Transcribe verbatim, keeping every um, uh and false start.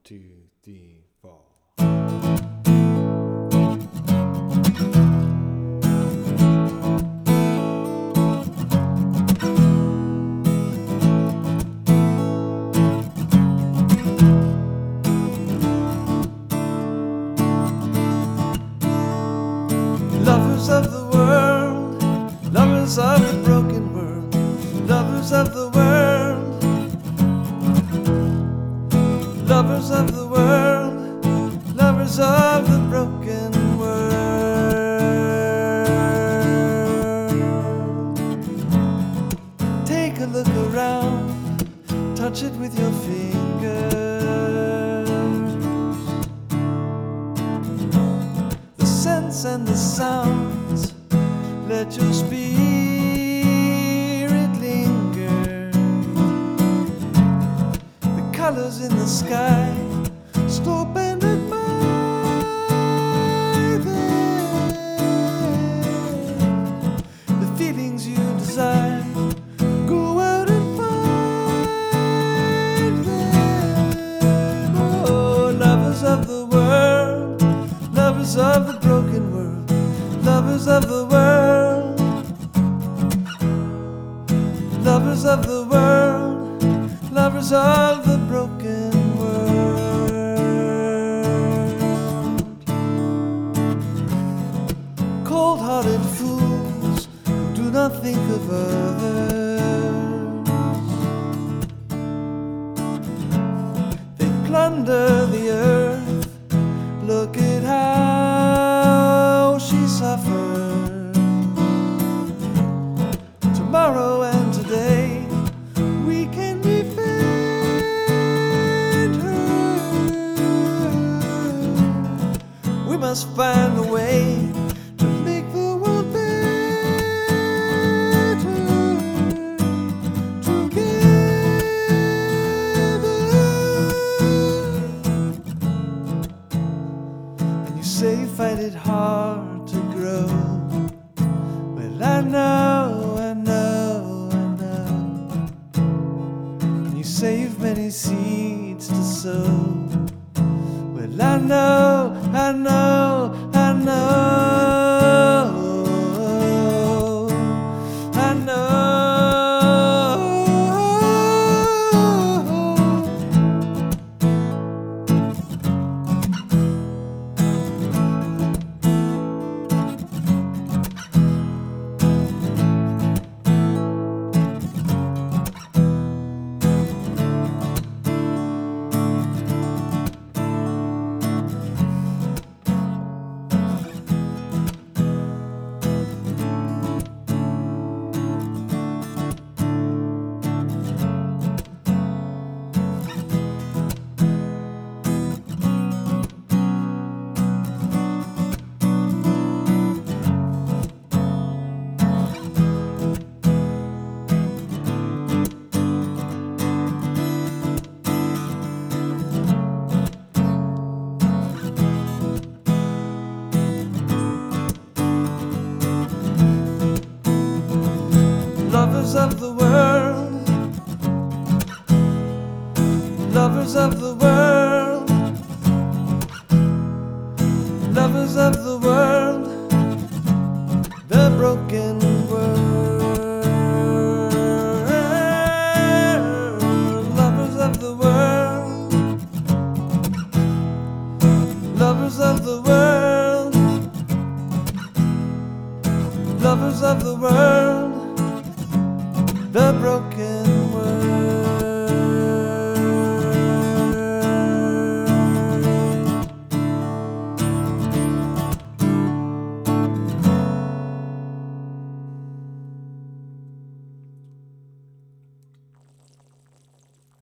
two, three, four. Lovers of the world, lovers of the broken world, lovers of the world, lovers of the world, lovers of the broken world. Take a look around, touch it with your fingers. The scents and the sounds, let your spirit linger. The colors in the sky, stop and admire them. The feelings you desire, go out and find them. Oh, lovers of the world, lovers of the broken world, lovers of the world, lovers of the world, lovers of the broken world. Cold-hearted fools who do not think of others, they plunder the earth. Look at how she suffers. Tomorrow and today, we can defend her. We must find a way to make the world better together. And you say you find it hard to grow. Well, I know, I know, I know. And you say you've many seeds to sow. Well, I know, I know, I know, I know. Lovers of the world, lovers of the world, lovers of the world, the broken world. Lovers of the world, lovers of the world, lovers of the world, the broken